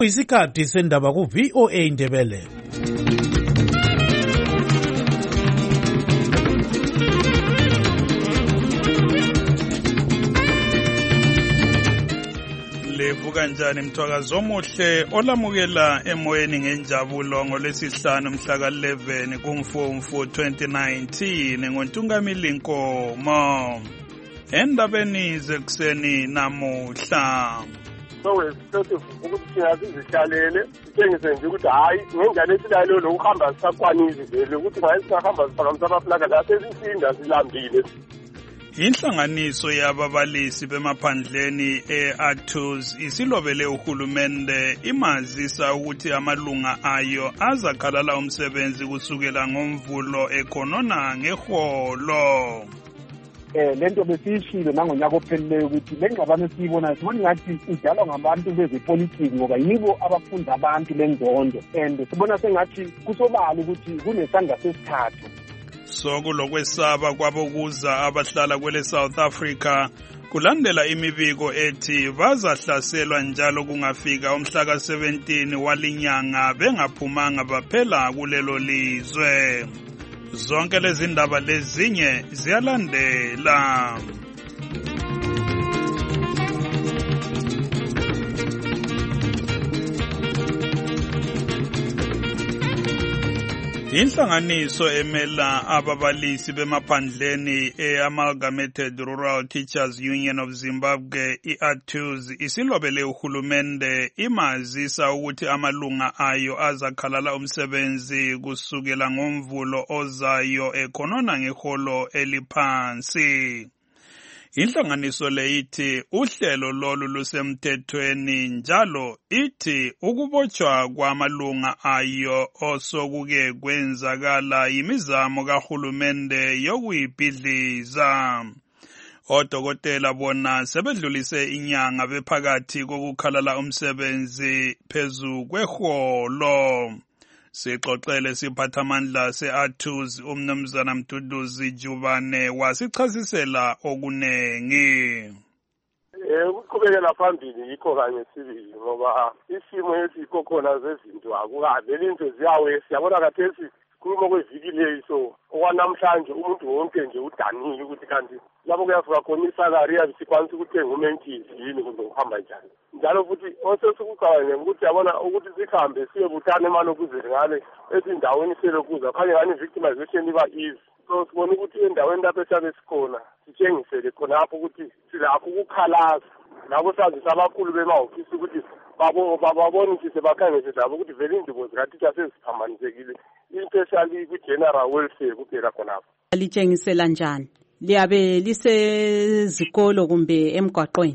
Isikhathi sendaba ku VOA Indebele. Levuka njani mthwakazi omuhle olamukela emoyeni ngenjabulo ngolwesihlanu mhla ka-11 kuMfumfu 2019 ngoNtungamili Nkomo. Endabeni zekuseni namuhla. Sesithi ukuthi thina sizihlalele sitshengise nje ukuthi hayi ngendlela esilayo lokuhamba sisakwanisi vele ukuthi ngaye singahamba siphakamisa amaflaga la sesisinda silambile. Inhlanganiso yababalisi bemaphandleni e-ATUZ isilobele uhulumende imazisa ukuthi amalunga ayo azakhalala umsebenzi kusukela ngoMvulo ekhonona ngeholo. Lento besiyishilo nangonyaka ophelileyo ukuthi le ngxabano esiyibona sibona ngathi idalwa ngabantu bezepolitiki ngoba yibo abafunda abantu lenzondo and sibona sengathi kusobala ukuthi kunesandla sesithathu. Sokulokwesaba kwabokuza abahlala kwele South Africa kulandela imibiko ethi bazahlaselwa njalo kungafika umhla ka-17 walinyanga bengaphumanga baphela kulelo lizwe. Zonke lezi ndaba lezinye ziyalandela. Inhlanganiso emela ababalisi bemaphandleni e-Amalgamated Rural Teachers Union of Zimbabwe i-ATUZ isilobele uhulumende imazisa ukuthi amalunga ayo azakhalala umsebenzi kusukela ngoMvulo ozayo ekhonona ngeholo eliphansi. Inhlanganiso le ithi uhlelo lolu lusemthethweni njalo ithi ukubotshwa kwamalunga ayo osokuke kwenzakala yimizamo kahulumende yokuyibhidliza. Odokotela bona sebedlulise inyanga bephakathi kokukhalala umsebenzi phezu kweholo. Sixoxele siphathamandla se-ATUZ umnumzana Mduduzi Jubane wasichasisela okunengi. Ukuqhubekela phambili yikho kanye sibili ngoba isimo esikho khona zezinto akukabe into ziyawe siyabona kathesi sikhuluma kweviki leyo okwanamhlanje umuntu wonke nje udanile ukuthi kanti lapho kuyafika khona isalary yabisikwanisa ukuthenga umentisi yini kumbe ukuhamba njani. Njalo futhi osesikucabanga ukuthi yabona ukuthi sikhambe siyebuthana emalokuzeni ngale ezindaweni selokuza khanye ngani victimization iba easy. So sibona ukuthi endaweni lapho esiyabe sikhona sitshengisele khonapho ukuthi silapho ukukhalaza labo sazisa abakhulu bemahofisi ukuthi babonisise bakhangise labo ukuthi vele indaba zikaThitsha seziphambanisekile especially ku-general welfare kuphela khonapho. Litshengisela njani? Liyabe lisezikolo kumbe emgwaqweni?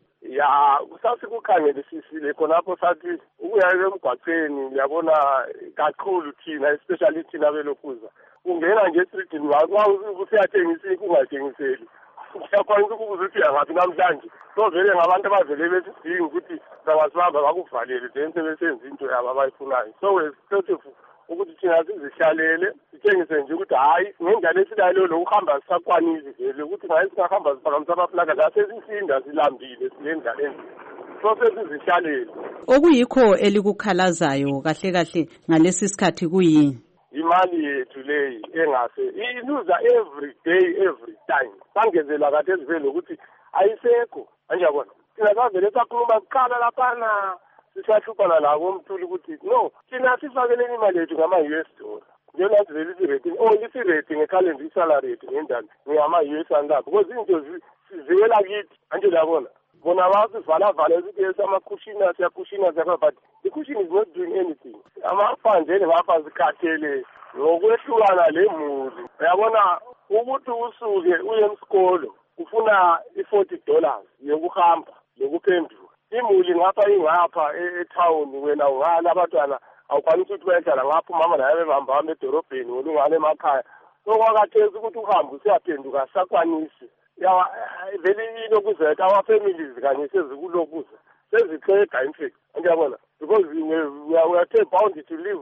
Ya sasikukhangelisisile khonapho sathi ukuya emgwaqweni yabona kakhulu thina especially thina belokuza ungena nje estreetini ukuthi uyathengisa kungathengiseli uyakwanisa ukubuza ukuthi angaphi namhlanje so vele ngabantu abavele besidinga ukuthi bangasibamba bakuvalele then sebesenza into yabo abayifunayo. So wesithethu ukuthi thina sizihlalele sitshengise nje ukuthi hayi ngendlela esilayo lokuhamba sisakwanisi vele ukuthi ngaye singahamba siphakamisa amaflaga la sesisinda silambile silendlaleni so sesizihlalele. Okuyikho elikukhalazayo kahle kahle ngalesi sikhathi kuyini? Imali yethu leyi engase iluza every day every time sangezela kade ezivele ukuthi ayisekho anjabona thina savele sakhuluma kuqala laphana sisahluphana labo umthuli ukuthi no thina sifakeleni imali yethu ngama-US dollar njengathi vele isi-rating isi-rating ekhalenda isalary yethu ngendani ngama-US dollar because into zivela kithi anjelo yabona bona basivala ukuthi amakhushina siyakhushina but the cushion is not doing anything. Amafandeni ngapha zikhathele ngokwehlukana lemuli uyabona ukuthi usuke uye emsikolo ufuna $40 yokuhamba lokuphenduka imuli ngapha ingapha etown wena ungala abantwana awukwanisi ukuthi bayehlala ngapha umama naye bebambamba edorobheni olungane emakhaya so kwakathezi ukuthi uhambe usiyaphenduka sakwanisi ya vele ilokuzeka our families kanye sezikulokuza seziqeda in fact ngiyabona because we are bound to live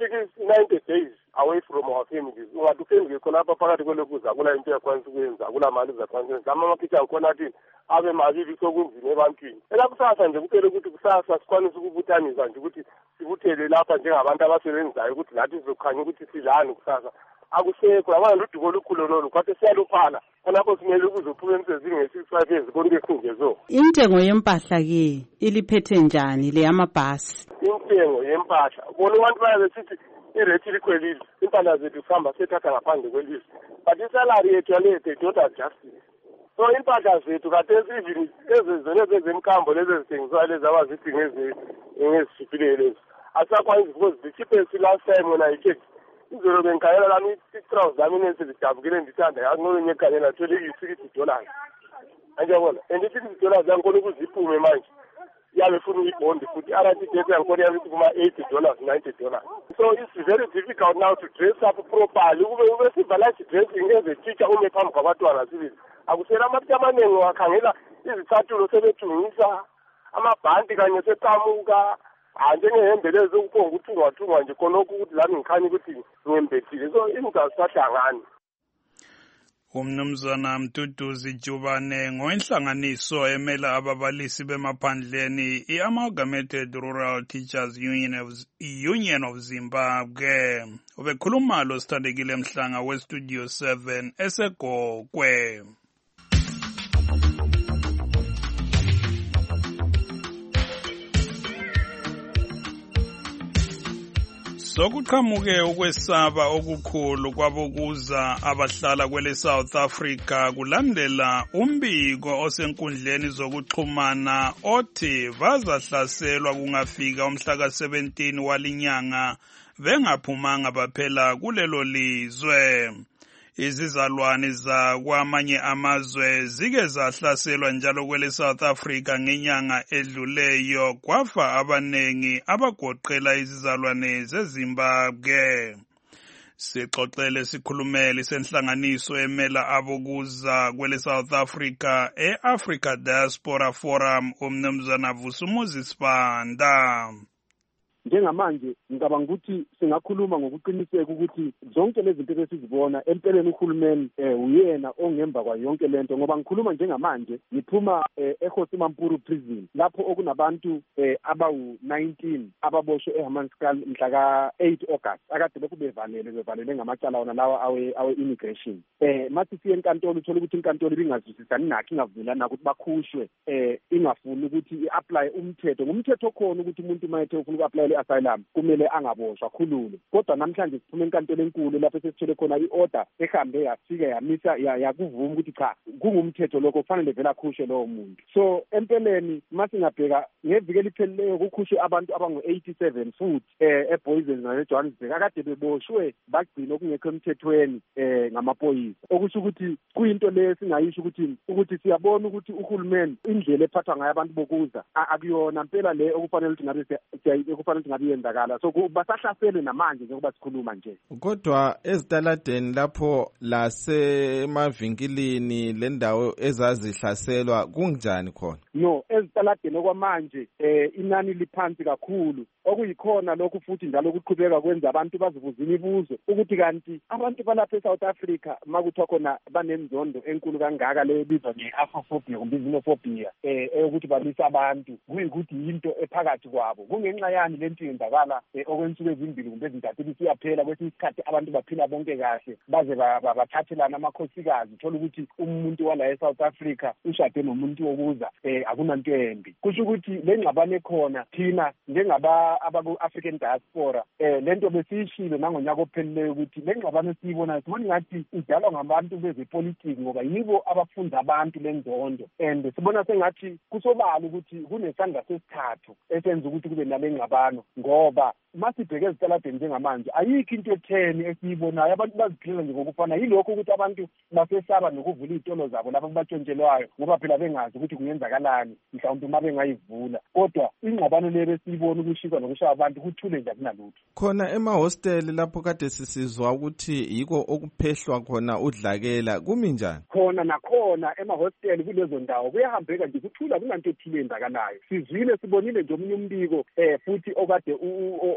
90 days away from our families. Ungathi uphenduke khona apha phakathi kwelokuza akula into yakwanisa ukuyenza akula mali zakwanisa ama amaphitha akhona athi abe mabibi sokunzima ebantwini. Elakusasa nje kuphela ukuthi kusasa sikwanisa ukubuthanisa nje ukuthi sibuthele lapha njengabantu abasebenzayo ukuthi lathi sizokhanya ukuthi silani kusasa. Akusekho yabona ludubo olukhulu lolu kwathi siyaluphala khonapho simele ukuzophuma emsebenzini nge-6 years konke kungezo. Intengo yempahla ke iliphethe njani le yamabhasi? Intengo yempahla bona abantu bayabesithi irate likhwelile impahla zethu sihamba sethatha ngaphandle kwelizwe but isalary yethu yalethe not adjusted. So impahla zethu kade even ezizona ezemkambo lezi ezithengiswa lezi abazithi ngezishipile lezi asakwanisi because the cheapest last time when I checked izolo bengikhayela lami 6,000 zami nesizidabukile ndithanda yanqobe ngekhayela $60 anjabona and $60 yankona ukuziphume manje yabe funa uyibond futhi RTD yankona yabe kuma $80 $90. So it's very difficult now to dress up properly ube civilized dressing as a teacher ume phambi kwabantwana sibili akusela amathi amaningi wakhangela izicathulo sebethungisa amabhanti kanye seqhamuka njengehembe lezi ukuphonga ukuthungwathungwa nje khonokho ukuthi lami ngikhanya ukuthi ngembethile so izinto azisahlangani. Umnumzana Mduduzi Jubane ngoinhlanganiso emela ababalisi bemaphandleni i-Amalgamated Rural Teachers Union of Zimbabwe ubekhuluma lo Sithandekile Mhlanga weStudio 7 eseGokwe. Sokuqhamuke ukwesaba okukhulu kwabokuza abahlala kwele South Africa kulandela umbiko osenkundleni zokuxhumana othi bazahlaselwa kungafika umhla ka-17 walinyanga bengaphumanga baphela kulelo lizwe. Izizalwane zakwamanye amazwe zike zahlaselwa njalo kwele South Africa ngenyanga edluleyo kwafa abanengi abagoqela izizalwane zeZimbabwe. Sixoxele sikhulumeli senhlanganiso emela abokuza kwele South Africa e-Africa Diaspora Forum umnumzana Vusumuzi Sibanda. Njengamanje ngicabanga ukuthi singakhuluma ngokuqiniseka ukuthi zonke lezi zinto esizibona empeleni uhulumeni uyena ongemba kwa yonke lento ngoba ngikhuluma njengamanje ngiphuma eHosimampuru prison lapho okunabantu abawu-19 ababoshwe eHammanskraal mhla ka-8 August akade lokhu bevalele ngamacala wona lawa awe-immigration. Mathi siye enkantolo uthole ukuthi inkantolo ibingazwisisani nakho ingavumelana ukuthi bakhushwe ingafuni ukuthi i-apply umthetho ngumthetho khona ukuthi umuntu mayethe ufuna uku-apply asylum kumele angaboshwa khulule kodwa namhlanje siphuma enkantolo enkulu lapho sesithole khona i-order ehambe yafika yamisa yakuvuma ukuthi cha kungumthetho lokho kufanele vele akhushwe lowo muntu. So empeleni masingabheka ngeviki elipheleleyo kukhushwe abantu abangu-87 futhi eBoysen naseJohannesburg akade beboshwe bagcina okungekho emthethweni ngamaphoyisa okusho ukuthi kuyinto le singayisho ukuthi siyabona ukuthi uhulumeni indlela ephathwa ngayo abantu bokuza akuyona mpela le okufanele ukuthi ngabe ngabe yenzakala so basahlasele namanje njengoba sikhuluma nje. Kodwa ezitaladeni lapho lasemavinkilini lendawo ezazihlaselwa kunjani khona? No, ezitaladeni okwamanje inani liphansi kakhulu okuyikhona lokhu futhi njalo ukuqhubeka kwenza abantu bazibuza imibuzo ukuthi kanti abantu balapha eSouth Africa makuthiwa khona banenzondo enkulu kangaka le bizwa nge-Afrophobia kumbe xenophobia ukuthi balisa abantu kuyikuthi yinto ephakathi kwabo kungenxa yani lento yenzakala okwensuku ezimbili kumbe ezintathu isiyaphela kwesinye isikhathi abantu baphila bonke kahle baze bathathelana amakhosikazi uthola ukuthi umuntu wala eSouth Africa ushade nomuntu wokuza akunanto embi kusho ukuthi le ngxabane khona thina abaku-African diaspora lento besiyishilo nangonyaka ophelileyo ukuthi le ngxabane siyibona sibona ngathi idalwa ngabantu bezepolitiki ngoba yibo abafunda abantu lenzondo and sibona sengathi kusobala ukuthi kunesandla sesithathu esenza ukuthi kube nale ngxabano ngoba masibheke ezitaladeni njengamanje ayikho into etheni esiyibonayo abantu baziphilela nje ngokufana yilokho ukuthi abantu basesaba nokuvula iy'tolo zabo lapho kubatshontshelwayo ngoba phela bengazi ukuthi kungenzakalani mhlawumbe uma bengayivula kodwa ingxabano le besiyibona ukushisa nokushaya abantu kuthule nje akunalutho. Khona emahosteli lapho kade sisizwa ukuthi yiko okuphehlwa khona udlakela kumi njani? Khona nakhona emahosteli kulezo ndawo kuyahambeka nje kuthula kunanto ethile enzakalayo sizwile sibonile nje omunye umbiko futhi okade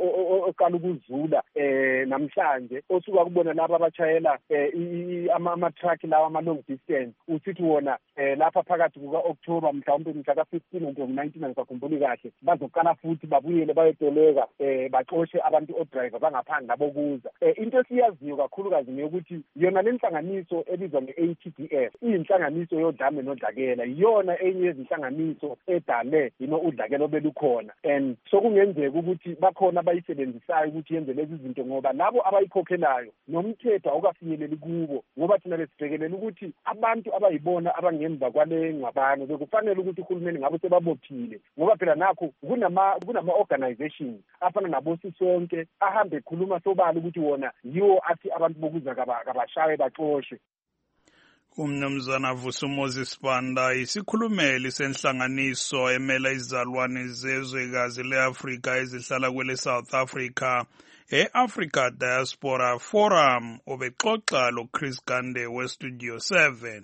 oqala ukuzula namhlanje osuka kubona laba abachayela ama-truck lawa ama-long distance usithi wona lapha phakathi kuka-October mhlawumbe mhla ka-15 until 19 angisakhumbuli kahle bazoqala futhi babuyele bayotoleka baxoshe abantu o-driver bangaphandle abokuza. Into esiyaziyo kakhulukazi ngeyokuthi yona le nhlanganiso ebizwa nge-ATDF iyinhlanganiso yodlame nodlakela, yiyona enye yezinhlanganiso edale udlakela obelukhona, and sokungenzeka ukuthi bakhona abayisebenzisayo ukuthi yenze lezi zinto ngoba labo abayikhokhelayo nomthetho awukafinyeleli kubo, ngoba thina besibhekelela ukuthi abantu abayibona abangemva kwale ngxabano bekufanele ukuthi uhulumeni ngabe sebabophile, ngoba phela nakho kunama-organization afana nabosisonke ahambe ekhuluma sobala ukuthi wona yiwo athi abantu bokuza kabashaye baxoshwe. Umnumzana Vusumuzi Banda isikhulumeli senhlanganiso emela izalwane zezwekazi le-Afrika ezihlala kwele South Africa e-Africa Diaspora Forum obexoxa lo Chris Gande we-Studio 7.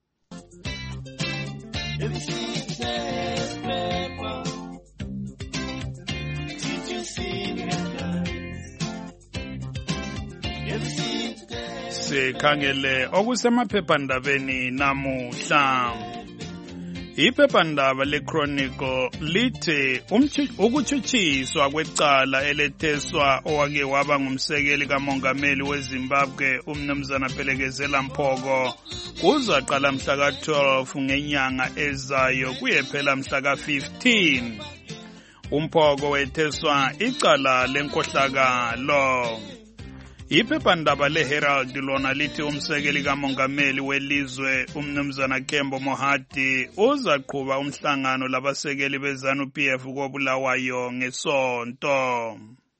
Sikhangele okusemaphephandabeni namuhla. Iphephandaba le-Chronicle lithi ukutshutshiswa kwecala eletheswa owake waba ngumsekeli kamongameli weZimbabwe umnumzana Phelekezela Mphoko kuzaqala mhla ka-12 ngenyanga ezayo kuyephela mhla ka-15. Umphoko wetheswa icala lenkohlakalo. Iphephandaba le-Herald lona lithi umsekeli kamongameli welizwe umnumzana Kembo Mohadi uzaqhuba umhlangano labasekeli beZANU-PF koBulawayo ngeSonto.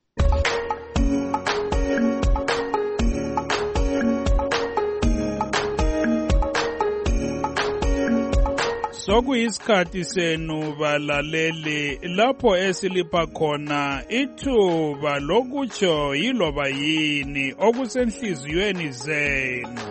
Sokuyisikhathi senu balaleli lapho esilipha khona ithuba lokutsho yiloba yini okusenhliziyweni zenu.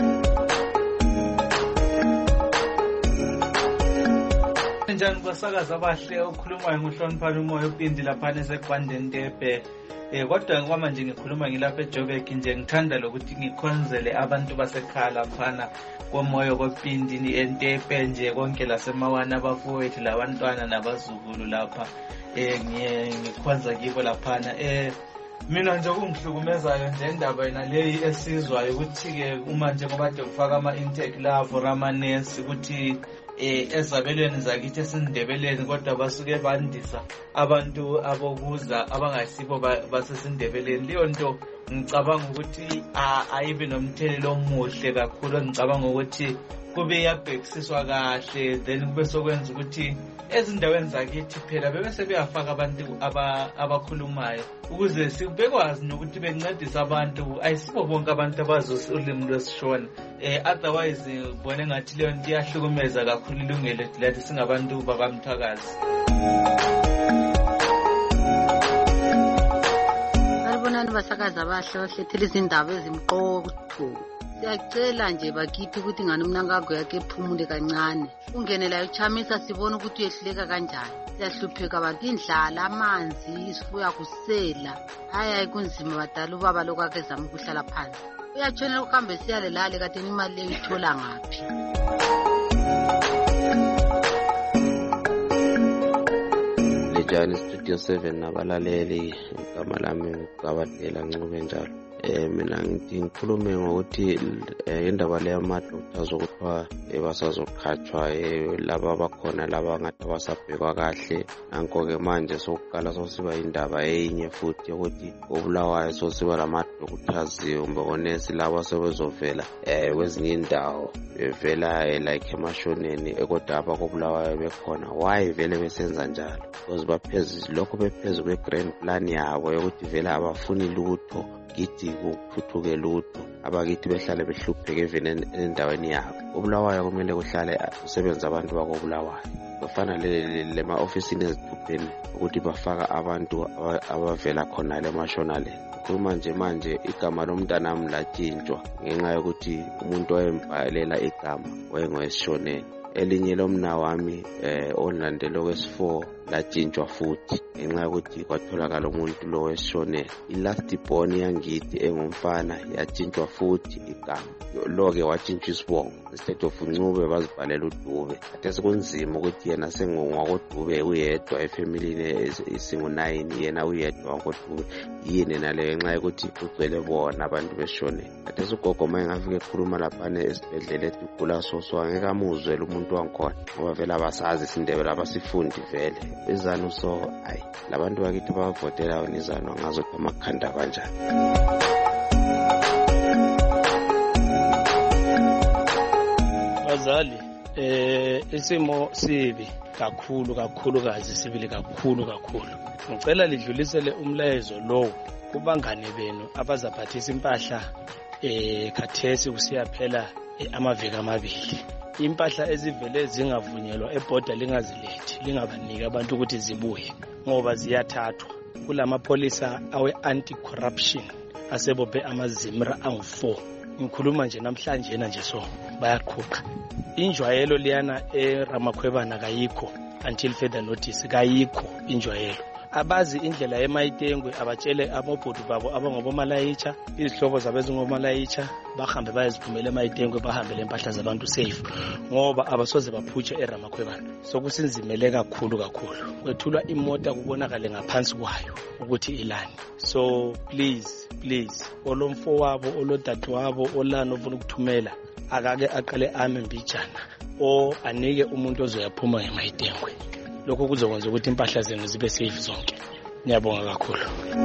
Njani basakaza abahle okhulumayo nguhloniphani umoya uPindi laphana eseGwandeni Ntebe. Kodwa ngoba manje ngikhuluma ngilapha eJoburg nje ngithanda lokuthi ngikhonzele abantu basekhaya laphana komoya koPindi eNtebe nje konke lasemawana abafowethu labantwana nabazukulu lapha ngikhonza kibo laphana. Mina nje kungihlukumezayo nje indaba yena leyi esizwayo ukuthi ke uma nje ngoba kade kufaka ama-intake la for amanesi ukuthi ezabelweni zakithi esindebeleni kodwa basuke bandisa abantu abokuza abangasibo basesindebeleni. Leyo nto ngicabanga ukuthi ayibe nomthelelo omuhle kakhulu. Ngicabanga ukuthi kube yabhekisiswa kahle then kube sokwenza ukuthi ezindaweni zakithi phela bebese beyafaka abantu abakhulumayo ukuze sibekwazi nokuthi bencedisa abantu. Ayisibo bonke abantu abazi ulimi lwesishona. Otherwise bone ngathi leyo nto iyahlukumeza kakhulu ilungelo lathi singabantu bakamthakazi. Salibonani basakaza abahle bahlethela izindaba ezimqotho. Siyacela nje bakithi ukuthi ngani umnankagwe yakhe ephumule kancane. Ungenela uchamisa sibona ukuthi uyehluleka kanjani. Siyahlupheka abantu indlala amanzi isifuya kusela. Hayi kunzima badala ubaba lokake zama ukuhlala phansi. Uyatshona ukuhambe siyale lale kade imali leyo ithola ngaphi. Lejani Studio 7 nabalaleli igama lami ngabadela Ncube njalo. Mina ngikhulume ngokuthi indaba le ama-doctors okuthiwa basazoqhatshwa laba bakhona laba ngathi basabhekwa kahle. Nanko-ke manje sokuqala sosiba indaba enye futhi ukuthi koBulawayo sosiba lama-doctors kumbe onesi laba sebezovela kwezinye indawo bevela like emashoneni kodwa apha koBulawayo bekhona. Why vele besenza njalo? Because baphezulu lokho bephezu kwe-grand plan yabo yokuthi vele abafuni lutho kithi kuthuthuke lutho abakithi behlale behlupheke even endaweni yabo. koBulawayo kumele kuhlale usebenza abantu bakoBulawayo bafana lema ofisini ezithupheni ukuthi bafaka abantu abavela khona le mashonale. Khuluma nje manje igama lomntanami latshintshwa ngenxa yokuthi umuntu wayembhalela igama wayengowesishoneni. Elinye lomna wami olandelo kwesi4 latshintshwa futhi ngenxa yokuthi kwatholakala umuntu lo weshonela. I-last born yangithi engumfana yatshintshwa futhi igama, lo-ke watshintshwa isibongo. Instead of Ncube bazibhalela uDube. Khathesi kunzima ukuthi yena sengwakoDube uyedwa efamilini isingu-9, yena uyedwa wakoDube. Yini naleyo ngenxa yokuthi kugcwele bona abantu beshonela. Khathesi ugogo ma engafike ekhuluma laphana esibhedlela ethi ugula so angeke amuzwele umuntu wangikhona ngoba vele abasazi isindebele abasifundi vele. iZANU so hayi labantu bakithi bavotela iZANU ngazothi amakhanda kanjani. Bazali isimo sibi kakhulukazi sibili kakhulu. Ngicela lidlulisele umlayezo lo kubangane benu abazaphathisa impahla khathesi kusiyaphela amaviki amabili. Impahla ezivele zingavunyelwa ebhoda lingazilethi, lingabaniki abantu ukuthi zibuye ngoba ziyathathwa. Kulamapolisa awe-anti-corruption asebophe amazimra angu-4. Ngikhuluma nje namhlanje nje so bayaqhuqa. Injwayelo liyana eRamakhwebana kayikho until further notice, kayikho injwayelo. Abazi indlela yeMayitengwe abatshele abobhudu babo abangobomalayitsha, izihlobo zabo ezingomalayitsha bahambe bayeziphumela eMayitengwe bahambe lempahla zabantu safe ngoba abasoze baphutshe eRamakhwebana. Sokusinzimele kakhulu. Kwethulwa imota kubonakale ngaphansi kwayo ukuthi ilani. So please olomfo wabo olodade wabo olana ofuna ukuthumela akake aqale ame mbijana o anike umuntu ozoyaphuma ngeMayitengwe. Lokho kuzokwenza ukuthi impahla zenu zibe safe zonke. Ngiyabonga kakhulu.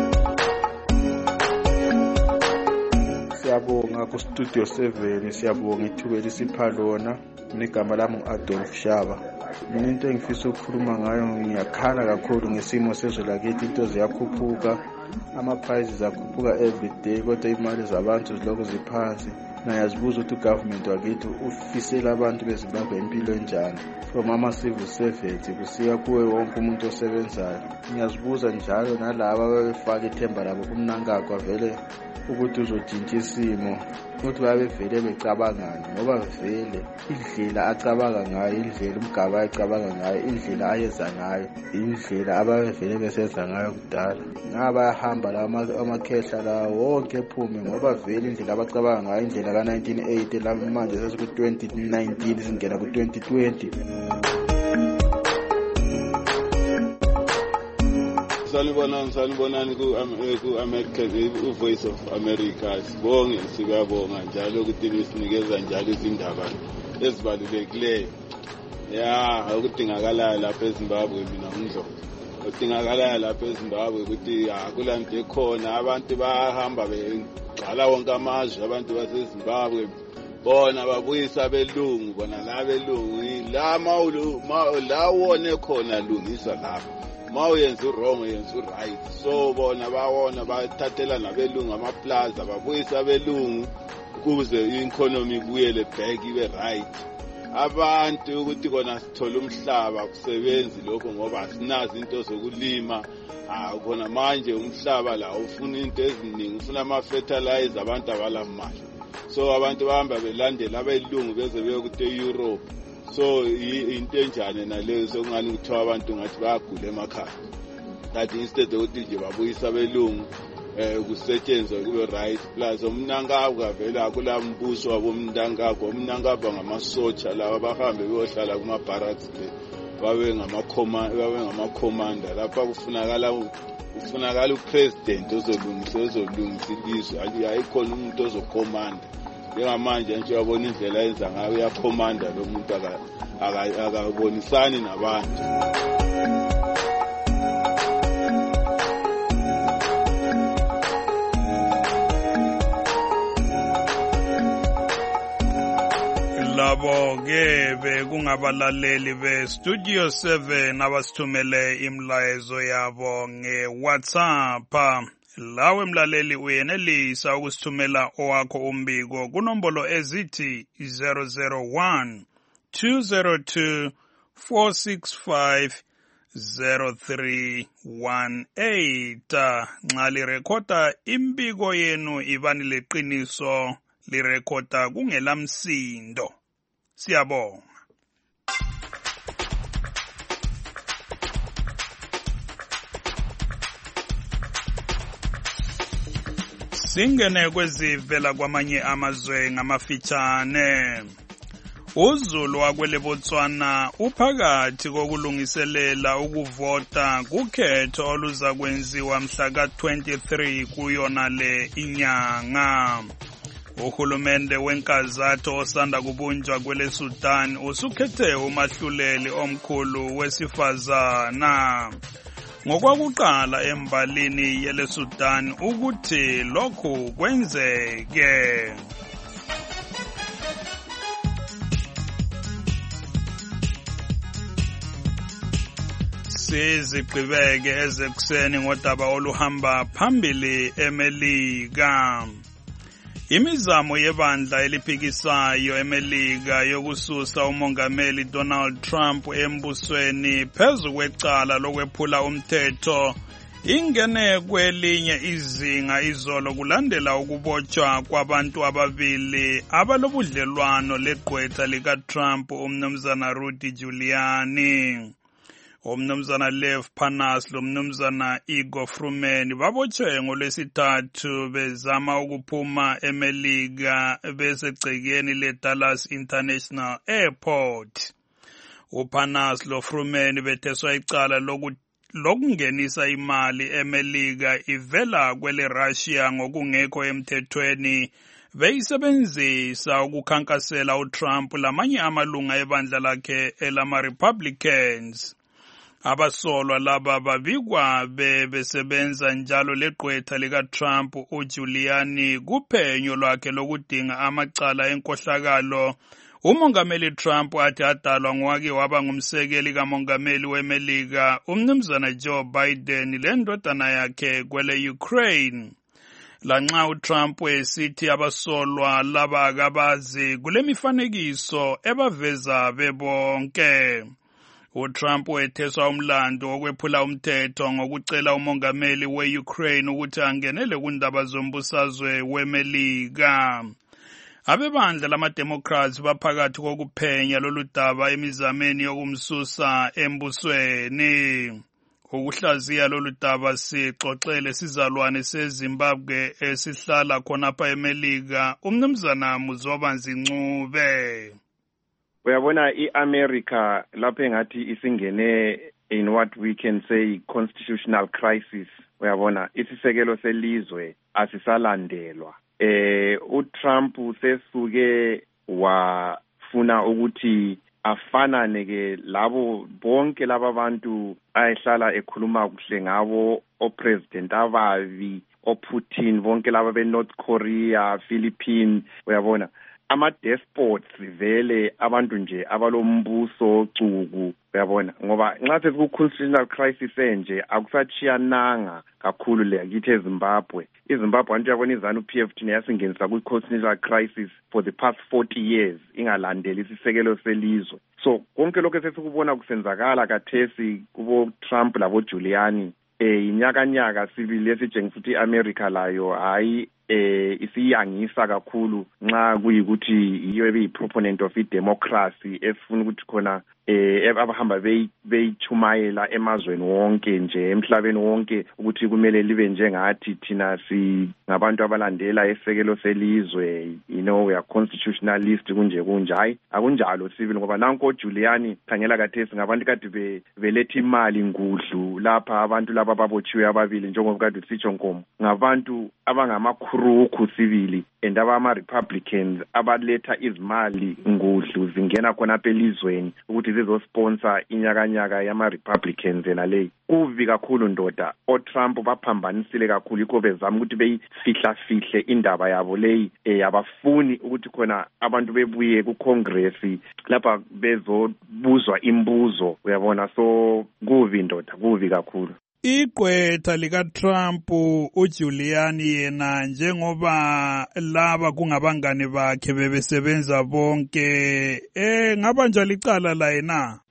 Siyabonga ku Studio 7, siyabonga ithuba lisiphalona. Negama lami uAdolf Shaba. Mina into engifisa ukukhuluma ngayo, ngiyakhala kakhulu ngesimo sezwe lakithi. Into ziyakhuphuka, ama-prices akhuphuka every day, kodwa imali zabantu zilokhu ziphansi. Nayazibuza ukuthi ugovernment wakithi ufisela abantu beZimbabwe impilo enjani, from ama-civil servants kusiya kuwe wonke umuntu osebenzayo. Ngiyazibuza njalo nalaba abafaka ithemba labo kuMnangagwa vele ukuthi uzotshintsha isimo, ukuthi babevele becabangani ngoba vele indlela acabanga ngayo, indlela uMgaba acabanga ngayo, indlela ayeza ngayo, indlela abavele besenza ngayo kudala. Ngabayahamba la amakhehla la wonke ephume ngoba vele indlela abacabanga ngayo, indlela ka-1980 la manje sesiku-2019 singena ku-2020. Sanibonani ku-America, u-Voice of America. Sibonge, siyabonga njalo ukuthi nisinikeza njalo izindaba ezibalulekileyo. Okudingakalayo lapha eZimbabwe mina ngumdlovu. Okudingakalayo lapha eZimbabwe ukuthi akulanto ekhona, abantu bahamba begcwala wonke amazwe, abantu baseZimbabwe bona babuyisa abelungu, bona labelungu la wone khona lungisa lapha. Mawenza wrong yenza right. So bona bawona bathathela nabelungu amaplaza babuyisa abelungu ukuze i-economy ibuyele back ibe right. Abantu ukuthi kona sithola umhlaba kusebenzi lokho ngoba asinazi into zokulima. Khona manje umhlaba la ufuna into eziningi, ufuna ama-fertilizer, abantu abalamali. So abantu bahamba belandela abelungu beze beyokuthi e-Europe. So into enjani naleyo sokungani kuthiwa abantu ngathi bayagula emakhaya. That instead ukuthi nje babuyisa abelungu kusetshenzwe kube right. Plus uMnangagwa vele akula mbuso wabomNangagwa. uMnangagwa ngamasotsha lawa bahambe beyohlala kuma-barracks babe ngama-commander. Lapha kufunakala upresident ozolungisa ilizwe. Ayikhona umuntu ozokomanda. Njengamanje nje uyabona indlela yenza ngayo, uyakhomanda lo muntu akabonisani nabantu. Labo-ke bekungabalaleli be-Studio 7 abasithumele imlayezo yabo nge-WhatsApp. Lawe mlaleli uyenelisa ukusithumela owakho umbiko kunombolo ezithi 001 202 465 0318. Nxa lirekhoda imbiko yenu ibani leqiniso, lirekhoda kungelamsindo. Siyabonga. Singene kwezivela kwamanye amazwe ngamafitshane. uZulu wakwele Botswana uphakathi kokulungiselela ukuvota kukhetho oluza kwenziwa mhla ka-23 kuyona le inyanga. Uhulumende wenkazatho osanda kubunjwa kwele Sudan usukhethe umahluleli omkhulu wesifazana. Ngokwakuqala embalini yele Sudan ukuthi lokhu kwenzeke. Sizigqibeke ezekuseni ngodaba oluhamba phambili eMelika. Imizamo yebandla eliphikisayo eMelika yokususa umongameli Donald Trump embusweni phezu kwecala lokwephula umthetho ingene kwelinye izinga izolo kulandela ukubotshwa kwabantu ababili abalobudlelwano legqwetha likaTrump umnumzana Rudy Giuliani. Umnumzana Lev Parnas lomnumzana Igor Fruman babotshwe ngolwesithathu bezama ukuphuma eMelika besegcekeni leDallas International Airport. uParnas loFruman betheswa icala lokungenisa imali eMelika ivela kwele Russia ngokungekho emthethweni beyisebenzisa ukukhankasela uTrump lamanye amalunga ebandla lakhe elama-Republicans. Abasolwa laba babikwa besebenza njalo legqwetha likaTrump uGiuliani kuphenyo lwakhe lokudinga amacala enkohlakalo umongameli Trump athi adalwa ngowake waba ngumsekeli kamongameli weMelika umnumzana Joe Biden lendodana yakhe kwele Ukraine. Lanxa uTrump esithi abasolwa laba akabazi kule mifanekiso ebaveza bebonke. uTrump wetheswa umlando wokwephula umthetho ngokucela umongameli we-Ukraine ukuthi angenele kundaba zombusazwe weMelika. Abebandla lama-Democrats baphakathi kokuphenya lolu daba emizameni yokumsusa embusweni. Ukuhlaziya lolu daba sixoxele sizalwane seZimbabwe esihlala khonapha eMelika umnumzana Muzoba Nzincube. Uyabona iAmerica lapho engathi isingene in what we can say constitutional crisis. Uyabona isisekelo selizwe asisalandelwa. uTrump sesuke wafuna ukuthi afanane ke labo bonke laba bantu ayehlala ekhuluma kuhle ngabo opresident ababi oPutin bonke laba beNorth Korea, Philippines. Uyabona ama-despots vele abantu nje abalombuso cuku. Uyabona ngoba nxa sesiku-constitutional crisis enje akusachiyananga kakhulu le akithi eZimbabwe. iZimbabwe abantu yabona izanu PFT neyasingenisa kwi-constitutional crisis for the past 40 years ingalandeli isisekelo selizwe. So konke lokho sesikubona kusenzakala kathesi kubo Trump labo Giuliani inyakanyaka sibili esitshengisa ukuthi iAmerica layo hayi isiyangisa kakhulu nxa kuyikuthi yiyo ebeyi-proponent of i-democracy efuna ukuthi khona abahamba beyichumayela emazweni wonke nje emhlabeni wonke ukuthi kumele libe njengathi thina singabantu abalandela isekelo selizwe, we are constitutionalist kunje hayi akunjalo sibili ngoba nanko Giuliani khangela kathesi ngabantu kade beletha imali ngudlu lapha abantu laba babotshiwe ababili njengoba kade sitsho Nkomo ngabantu abangamakhurukhu sibili and abama-Republicans abaletha izimali ngudlu zingena khonapha elizweni ukuthi zizosponsor inyakanyaka yama-Republicans enaleyi. Kubi kakhulu ndoda oTrump baphambanisile kakhulu yikho bezama ukuthi beyifihla indaba yabo leyi abafuni ukuthi khona abantu bebuye kuCongress lapha bezobuzwa imbuzo. Uyabona so kubi ndoda kubi kakhulu. Igqwetha likaTrump uGiuliani yena njengoba laba kungabangane bakhe bebesebenza bonke ngabanjwa licala la yena.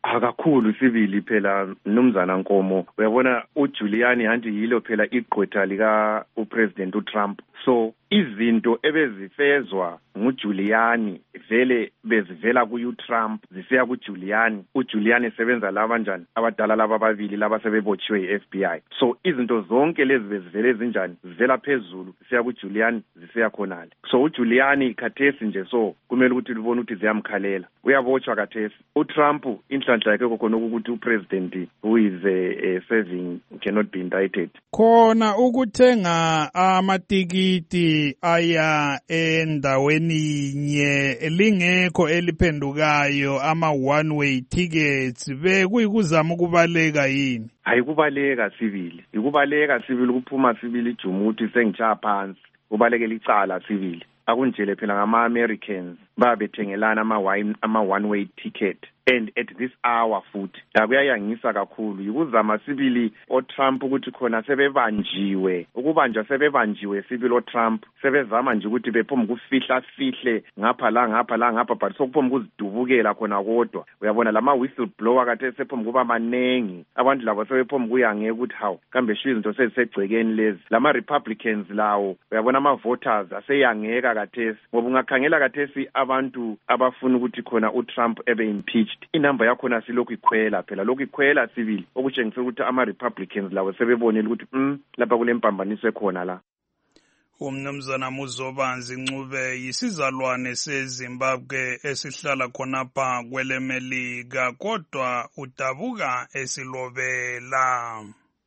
Akakhulu sibili phela Mnumzana Nkomo. Uyabona uJuliani hanti yilo phela igqwetha lika uPresident uTrump. So izinto ebezifezwa nguJuliani vele bezivela kuTrump zisiya kuJuliani. uJuliani sebenza laba njani abadala laba ababili laba sebebotshiwe yiFBI. So izinto zonke lezi bezivele ezinjani zivela phezulu zisiya kuJuliani zisiya khonale. So uJuliani khathesi nje so kumele ukuthi libone ukuthi ziyamkhalela. Uyabotshwa khathesi. uTrump inhlanhla yakhe khona ukuthi upresident who is serving cannot be indicted. Khona ukuthenga amatikiti aya endaweni nye lingekho eliphendukayo ama one way tickets bekuyikuzama ukubaleka yini? Ayikubaleka sibili. Ikubaleka sibili kuphuma sibili ijumuthi sengichaya phansi. Kubalekela icala sibili. Akunjele phela ngama-Americans babethengelana ama one way ticket. And at this hour futhi kuyayangisa kakhulu yikuzama sibili oTrump ukuthi khona sebebanjiwe ukubanjwa sebebanjiwe sibili oTrump sebezama nje ukuthi bephuma kufihle ngapha but sokuphuma kuzidubukela khona kodwa uyabona lama whistleblower kade sephuma kuba manengi abantu labo sebephuma kuyangeke ukuthi hawu kambe sho izinto sezisegcekeni lezi lama Republicans lawo uyabona ama voters aseyangeka kade ngoba ungakhangela kade abantu abafuna ukuthi khona uTrump ebe impeached inamba yakhona silokhu ikhwela phela lokhu ikhwela sibili okutshengisa ukuthi ama Republicans lawo sebebonile ukuthi lapha kulempambaniso ekhona la. Umnumzana Muzobanzi Ncube yisizalwane seZimbabwe esihlala khonapha kwelemelika kodwa udabuka esilobela.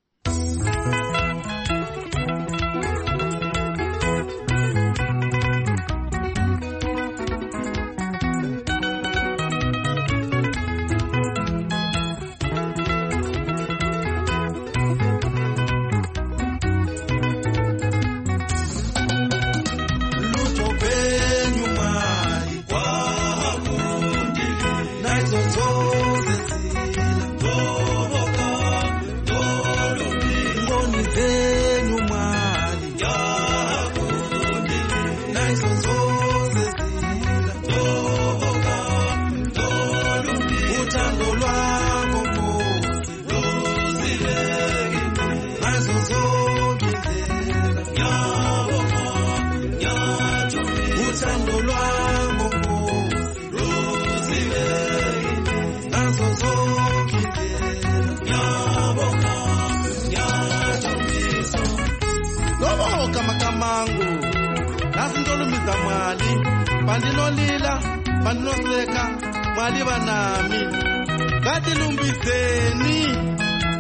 Bandilolila, bandinoseka, mwali banami, katilumbiseni.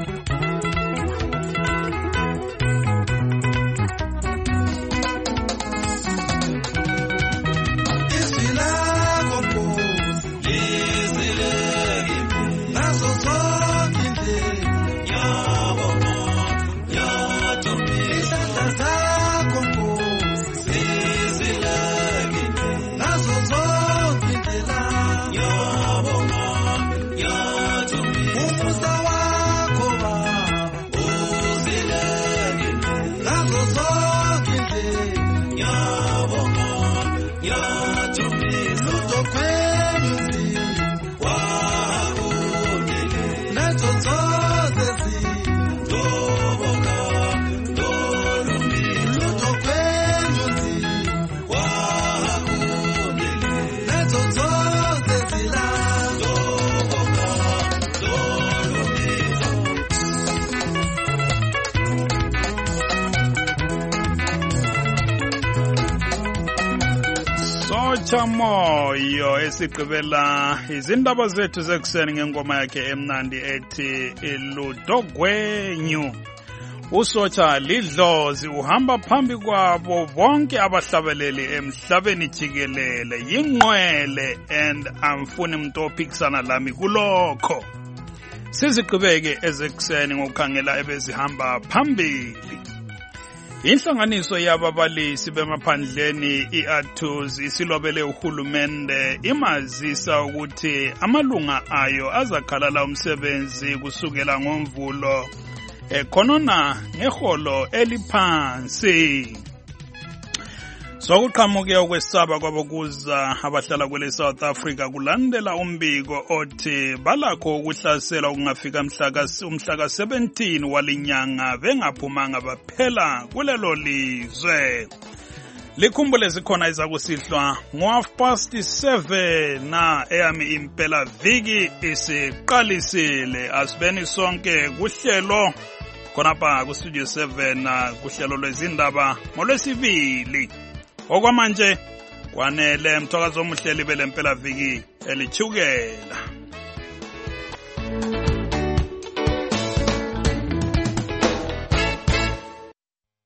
Chamoyo esigqibela izindaba zethu zekuseni ngengoma yakhe emnandi ethi Ludogwenyu. Usotsha lidlozi uhamba phambi kwabo bonke abahlabeleli emhlabeni jikelele yingqwele and amfuni umuntu ophikisana lami kulokho. Sizigqibeke ezekuseni ngokukhangela ebezihamba phambili. Inhlanganiso yababalisi bemaphandleni iATUS isilobele uhulumende imazisa ukuthi amalunga ayo azakhalala umsebenzi kusukela ngoMvulo ekhonona ngeholo eliphansi. Sokuqhamuke ukwesaba kwabokuza abahlala kwele South Africa kulandela umbiko othi balakho ukuhlasela okungafika umhla ka-17 walinyanga bengaphumanga baphela kulelo lizwe. Likhumbule zikhona izakusihlwa ngo-7:30 na eyami impela viki isiqalisile. Asibeni sonke kuhlelo khonapha ku-Studio 7 kuhlelo lwezindaba ngolwesibili. Okwamanje kwanele Mthwakazi omuhle libe lempela viki elithukela.